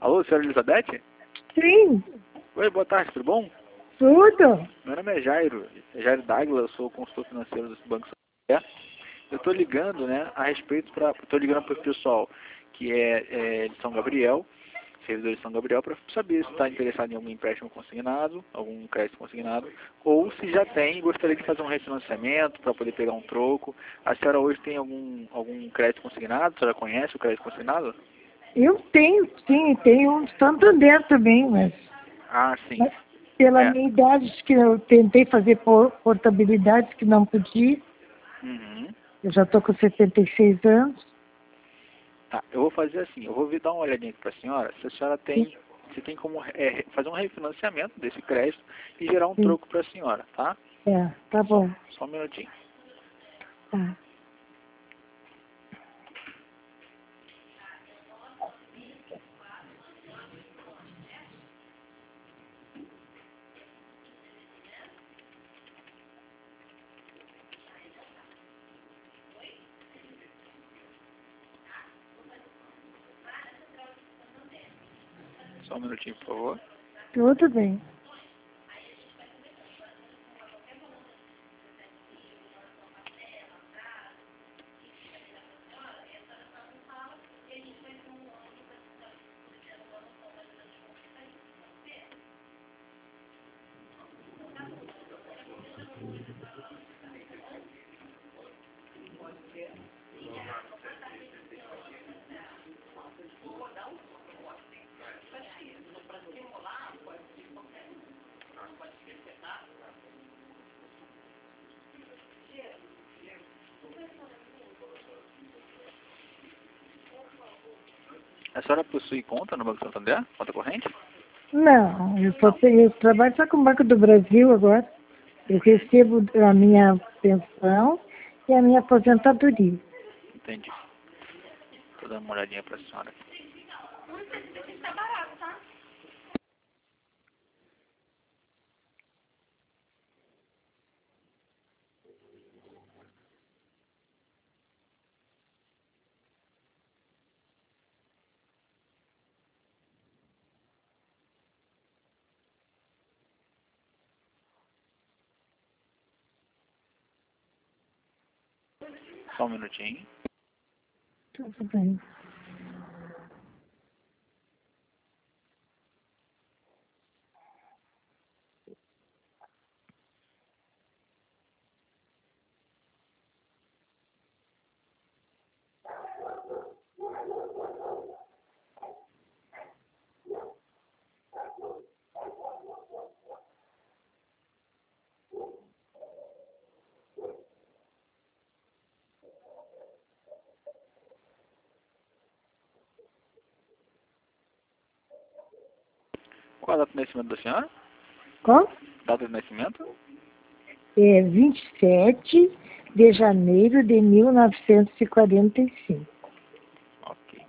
Alô, senhora Elizabeth? Sim, Oi, boa tarde, tudo bom? tudo. Meu nome é Jairo, Jairo D'Águila, eu sou consultor financeiro do Banco Santander. Eu estou ligando, né, a respeito estou ligando para o pessoal que é de São Gabriel, servidor de São Gabriel, para saber se está interessado em algum empréstimo consignado, algum crédito consignado, ou se já tem e gostaria de fazer um refinanciamento para poder pegar um troco. A senhora hoje tem algum crédito consignado? A senhora conhece o crédito consignado? Eu tenho, sim, tenho um Santander também, Ah, sim. mas pela É. minha idade, acho que eu tentei fazer portabilidades que não podia. Uhum. Eu já estou com 76 anos. Tá, eu vou fazer assim, eu vou dar uma olhadinha aqui para a senhora, se a senhora Sim, tem, se tem como fazer um refinanciamento desse crédito e gerar um sim. troco para a senhora, tá? Tá Só, bom. só um minutinho. Tá. Só um minutinho, por favor. Tudo bem. A senhora possui conta no Banco Santander? Conta corrente? Não, Não, eu trabalho só com o Banco do Brasil agora. Eu recebo a minha pensão e a minha aposentadoria. entendi. Vou dar uma olhadinha para a senhora. Só um minutinho. Tudo bem. Qual a data de nascimento da senhora? Qual? Data de nascimento? É 27 de janeiro de 1945. Ok.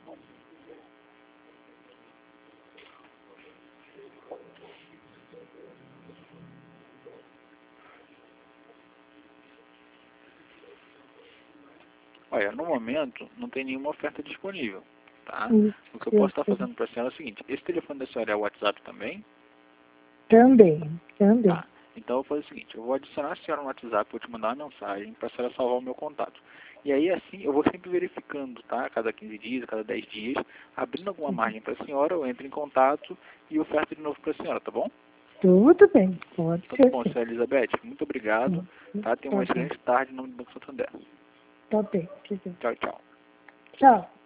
Olha, no momento não tem nenhuma oferta disponível, tá? Isso, O que eu eu posso estar sei. fazendo para a senhora é o seguinte, esse telefone da senhora é o WhatsApp também? Também, também. Tá. Então eu vou fazer o seguinte, eu vou adicionar a senhora no WhatsApp, vou te mandar uma mensagem para a senhora salvar o meu contato. E aí assim eu vou sempre verificando, tá? A cada 15 dias, a cada 10 dias, abrindo alguma margem para a senhora, eu entro em contato e oferto de novo para a senhora, tá bom? Tudo bem, pode Então tá ser bom, sim. senhora Elizabeth, muito obrigado, tá? Tenha uma Tá bom, excelente tarde em nome do Banco Santander. tá bem. Quer dizer, Tchau, tchau. tchau.